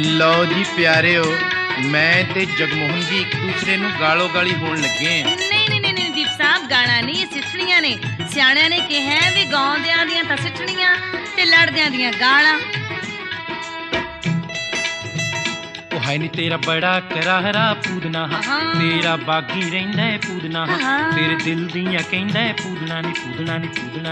ਲਓ ਜੀ ਪਿਆਰਿਓ, ਮੈਂ ਤੇ ਜਗਮੋਹਨ ਜੀ ਇੱਕ ਦੂਸਰੇ ਨੂੰ ਗਾਲੋ ਗਾਲੀ ਹੋਣ ਲੱਗੇ ਆਂ। ਨਹੀਂ ਦੀਪ ਸਾਹਿਬ, ਗਾਲਾਂ ਨਹੀਂ, ਇਹ ਸਿੱਠਣੀਆਂ ਨੇ। ਸਿਆਣਿਆਂ ਨੇ ਕਿਹਾ ਵੀ ਗਾਉਂਦਿਆਂ ਦੀਆਂ ਤਾਂ ਸਿੱਠਣੀਆਂ ਤੇ ਲੜਦਿਆਂ ਦੀਆਂ ਗਾਲਾਂ। ਉਹ ਹੈ ਨੀ ਤੇਰਾ ਬੜਾ ਕਰਾਹਰਾ ਪੂਦਨਾ, ਤੇਰਾ ਬਾਗੀ ਰਹਿੰਦਾ ਪੂਦਨਾ, ਤੇਰੇ ਦਿਲ ਦੀਆਂ ਕਹਿੰਦਾ ਪੂਦਨਾ ਨੀ ਪੂਦਨਾ ਨੀ ਪੂਦਨਾ।